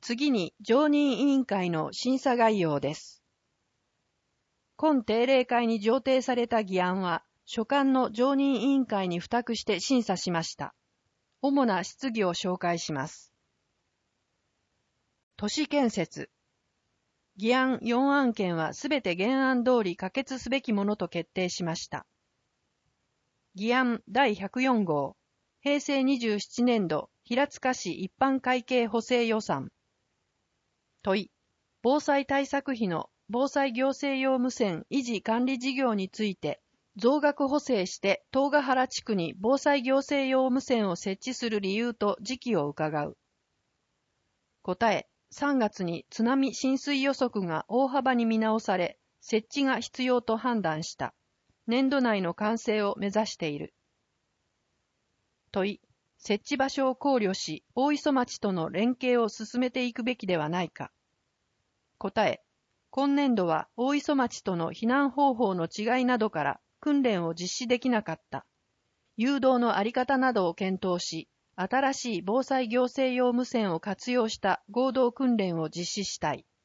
次に常任委員会の審査概要です。今定例会に上呈された議案は、所管の常任委員会に付託して審査しました。主な質疑を紹介します。都市建設。議案4案件はすべて原案通り可決すべきものと決定しました。議案第104号、平成27年度平塚市一般会計補正予算。問い、防災対策費の防災行政用無線維持管理事業について、増額補正して東ヶ原地区に防災行政用無線を設置する理由と時期を伺う。答え、3月に津波浸水予測が大幅に見直され、設置が必要と判断した。年度内の完成を目指している。問い、設置場所を考慮し、大磯町との連携を進めていくべきではないか。答え、今年度は大磯町との避難方法の違いなどから訓練を実施できなかった。誘導のあり方などを検討し、新しい防災行政用無線を活用した合同訓練を実施したい。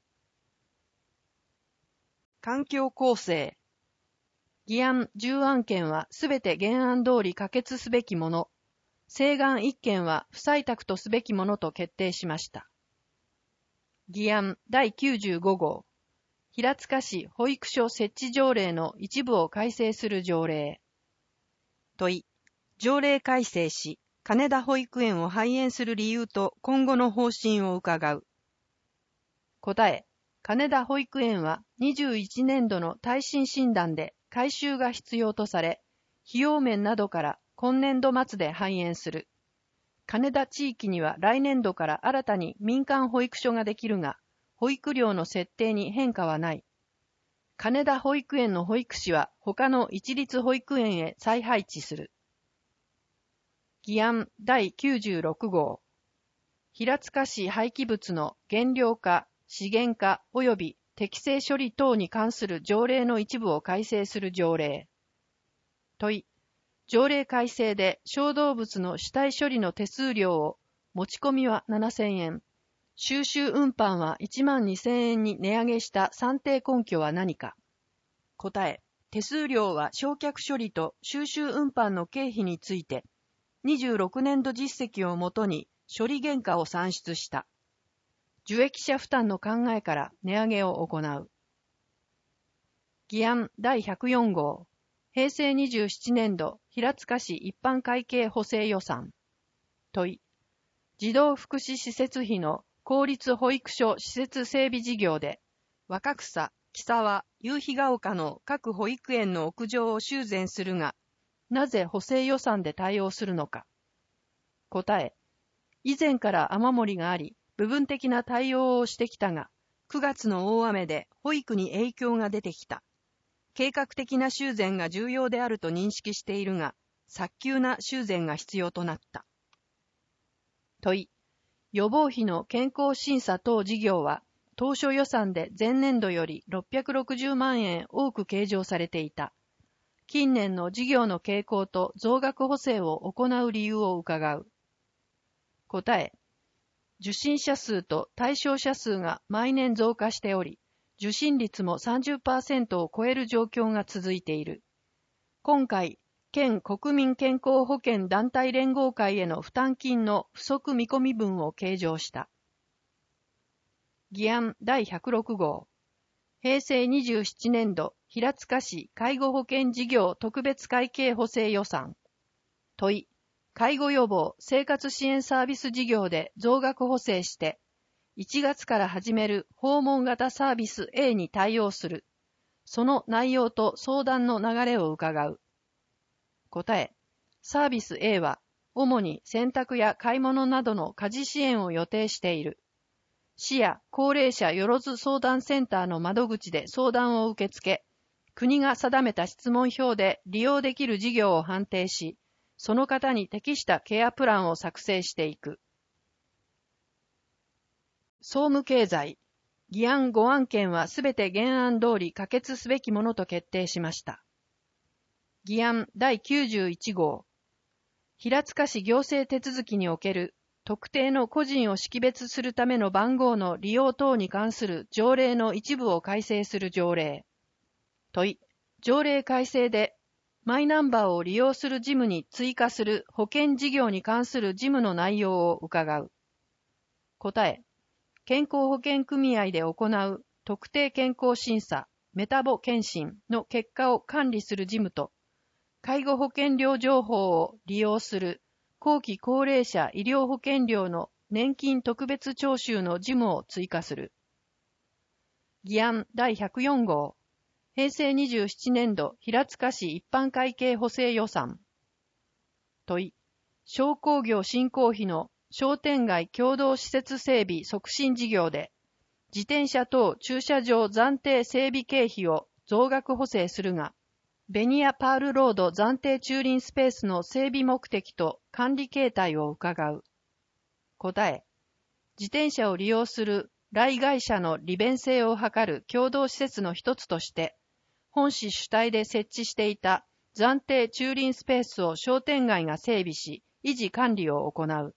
環境構成。議案10案件はすべて原案通り可決すべきもの。請願1件は不採択とすべきものと決定しました。議案第95号。平塚市保育所設置条例の一部を改正する条例。問い、条例改正し、金田保育園を廃園する理由と今後の方針を伺う。答え、金田保育園は21年度の耐震診断で改修が必要とされ、費用面などから今年度末で廃園する。金田地域には来年度から新たに民間保育所ができるが、保育料の設定に変化はない。金田保育園の保育士は他の一律保育園へ再配置する。議案第96号。平塚市廃棄物の減量化、資源化及び適正処理等に関する条例の一部を改正する条例。問い、条例改正で小動物の死体処理の手数料を持ち込みは7000円、収集運搬は12000円に値上げした算定根拠は何か。答え、手数料は焼却処理と収集運搬の経費について、26年度実績をもとに処理原価を算出した。受益者負担の考えから値上げを行う。議案第104号。平成27年度平塚市一般会計補正予算。問い、児童福祉施設費の公立保育所施設整備事業で、若草、木沢、夕日が丘の各保育園の屋上を修繕するが、なぜ補正予算で対応するのか。答え、以前から雨漏りがあり、部分的な対応をしてきたが、9月の大雨で保育に影響が出てきた。計画的な修繕が重要であると認識しているが、早急な修繕が必要となった。問い、予防費の健康審査等事業は、当初予算で前年度より660万円多く計上されていた。近年の事業の傾向と増額補正を行う理由を伺う。答え、受診者数と対象者数が毎年増加しており、受診率も 30% を超える状況が続いている。今回、県国民健康保険団体連合会への負担金の不足見込み分を計上した。議案第106号。平成27年度平塚市介護保険事業特別会計補正予算。問い、介護予防生活支援サービス事業で増額補正して、1月から始める訪問型サービス A に対応する。その内容と相談の流れを伺う。答え、サービス A は、主に洗濯や買い物などの家事支援を予定している。市や高齢者よろず相談センターの窓口で相談を受け付け、国が定めた質問票で利用できる事業を判定し、その方に適したケアプランを作成していく。総務経済。議案5案件はすべて原案通り可決すべきものと決定しました。議案第91号。平塚市行政手続きにおける特定の個人を識別するための番号の利用等に関する条例の一部を改正する条例。問い、条例改正で、マイナンバーを利用する事務に追加する保険事業に関する事務の内容を伺う。答え、健康保険組合で行う特定健康審査、メタボ検診の結果を管理する事務と、介護保険料情報を利用する後期高齢者医療保険料の年金特別徴収の事務を追加する。議案第104号、平成27年度平塚市一般会計補正予算。問い、商工業振興費の商店街共同施設整備促進事業で、自転車等駐車場暫定整備経費を増額補正するが、ベニアパールロード暫定駐輪スペースの整備目的と管理形態を伺う。答え、自転車を利用する来街者の利便性を図る共同施設の一つとして、本市主体で設置していた暫定駐輪スペースを商店街が整備し、維持管理を行う。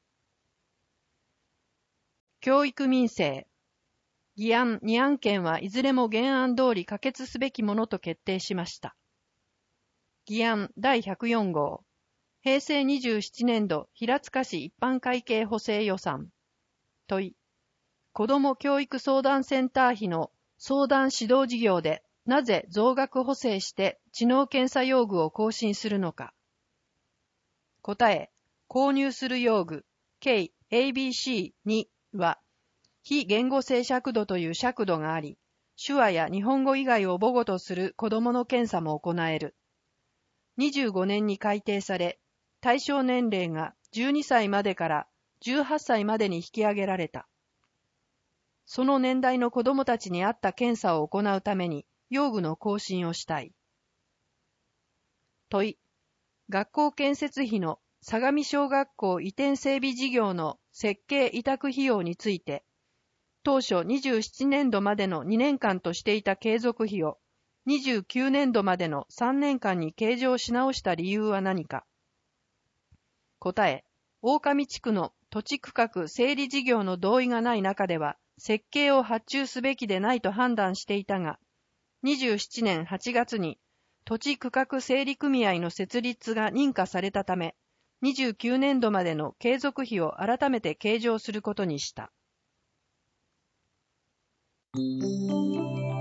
教育民生。議案2案件はいずれも原案通り可決すべきものと決定しました。議案第104号、平成27年度平塚市一般会計補正予算。問い、子ども教育相談センター費の相談指導事業でなぜ増額補正して知能検査用具を更新するのか。答え、購入する用具、計 ABC2 は、非言語性尺度という尺度があり、手話や日本語以外を母語とする子どもの検査も行える。25年に改定され、対象年齢が12歳までから18歳までに引き上げられた。その年代の子どもたちに合った検査を行うために、用具の更新をしたい。問い、学校建設費の相模小学校移転整備事業の設計委託費用について、当初27年度までの2年間としていた継続費を29年度までの3年間に計上し直した理由は何か。答え、大上地区の土地区画整理事業の同意がない中では、設計を発注すべきでないと判断していたが、27年8月に土地区画整理組合の設立が認可されたため、29年度までの継続費を改めて計上することにした。